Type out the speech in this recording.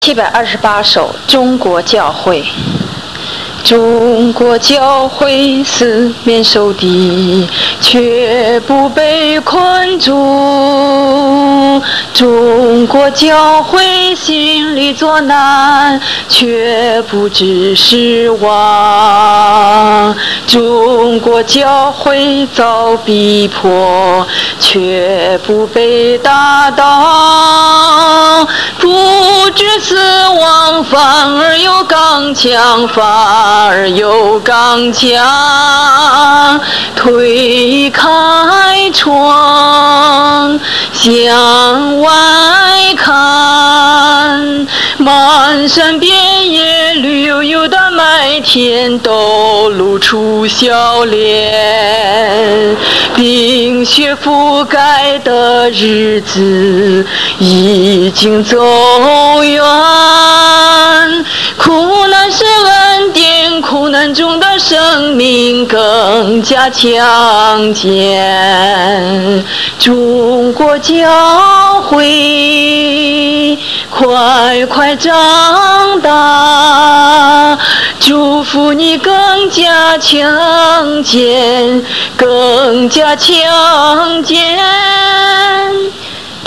728首中国教会。中国教会四面受敌，却不被困住。中国教会心里作难，却不知失望。中国教会遭逼迫，却不被打倒。不知死亡，反而有刚强，反而有刚强。推开窗，向外看，漫山遍野绿油油的麦田都露出笑脸。冰雪覆盖的日子已经走远，苦难是恩典，苦难中的生命更加强健。中国教会快快长大，祝福你更加强健，更加强健。